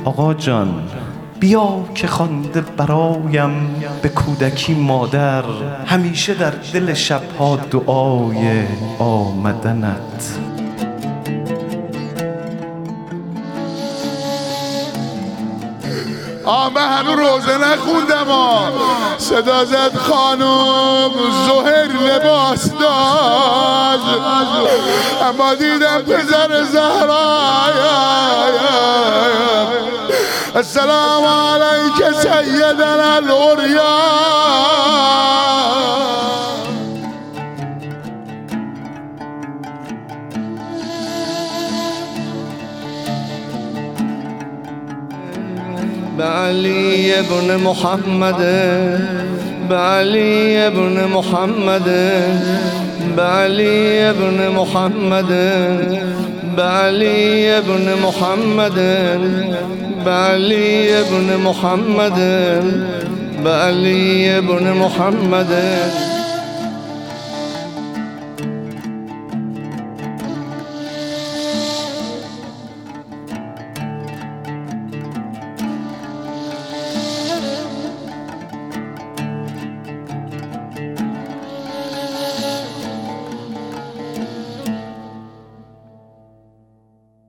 آقا جان بیا که خوانده برایم به کودکی مادر، همیشه در دل شبها دعای آمدنت. من هنو روزه نخوندم صدا زد خانم زهر لباس داشت، اما دیدم پسر زهرا. السلام علیک سیدنا العریا. بعلی ابن محمد، بعلی ابن محمد، بعلی ابن محمد، بعلی ابن محمد، بعلی ابن محمد، بعلی ابن محمد.